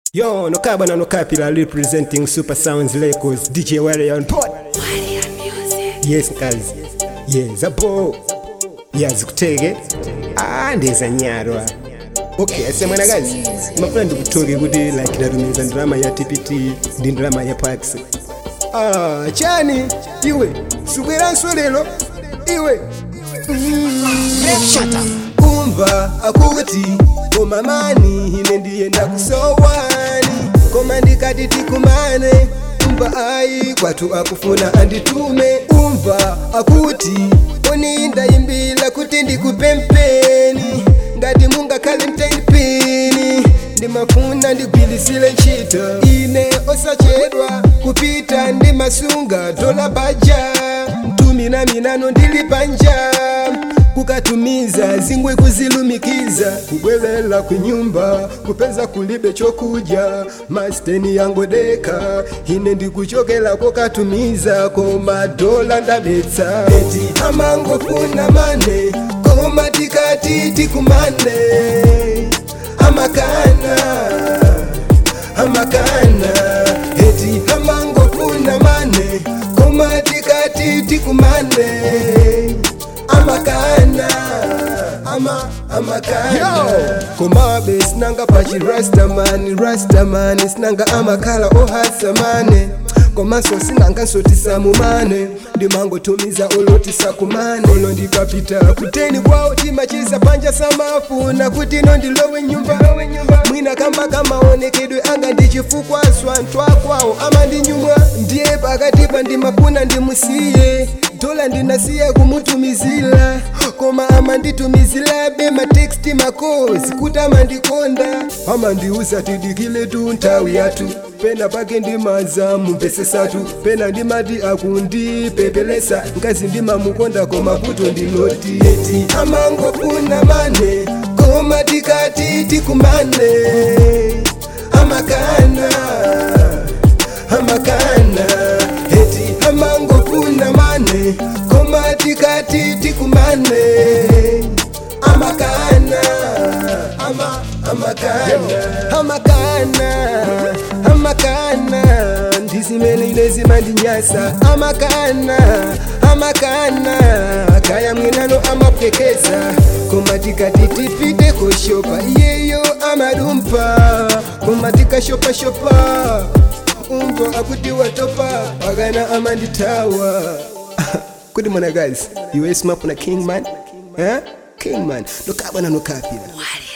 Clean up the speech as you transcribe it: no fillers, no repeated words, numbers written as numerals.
Yo, no Cabana no Capilla representing Super Sounds Records, DJ Warrior on pod. Warrior Music. Yes, guys. Yes, abo. Yes, kutege. Ndeza nyarwa. Okay, asemana guys. Mafuna ndikutoke kuti like ndarumiza drama ya TPT, ndi drama ya Pax. Chani, iwe. Subweranso lero. Iwe. Shut up. Umva akuti umamani ine ndiye ndakusowani koma ndikati tikumane umva ayi kwatu akufuna anditume umva akuti uninda imbila kuti ndikupempeni ngati mungakhale mtengipini ndimafuna ndigwilisile ntchito ine osachedwa kupita ndimasunga dola baja mtumina minano ndili panja kukatumiza zingwe kuzilumikiza kubwelela kunyumba kupeza kulibe chokuja masteni yango deka ine ndikuchokela kokatumiza koma dola ndabetsa eti amangofuna mane koma tikati tikumane amakana eti amangofuna mane koma tikati tikumane amakana komabe sinanga pachi rastamani sinanga amakala ohasamane komanso sinanga nsotisamumane ndimangotumiza olotisakumane olo ndikapita kuteni kwawo timachisa panja samafuna kuti no ndilowe nyumba mwina kamba kamaonekedwe anga ndichifukwa swantwa kwawo ama ndinyumwa ndiye pakatipa ndimafuna ndimusiye dola ndinasiya kumutumizila koma ama nditumizila be mateksti makozi kuti amandikonda amandiuza tidikile tu nthawi yathu pena pake ndimazamu mpesesatu pena ndimati akundipepelesa nkazi ndimamukonda koma kuto ndinoti eti amangofuna mane koma tikati tikumane amakana eti amangofuna mane koma tikati tikumane amakana ndizimene inezima ndinyasa amakana kaya mwinano amapwekeza koma tikati tipite koshopa iyeyo amadumpa koma tikashopashopa umvo akuti watopa pagana amanditawa kuti mwana guys iwe smap na Kingman Kingman no Cabana no Capilla.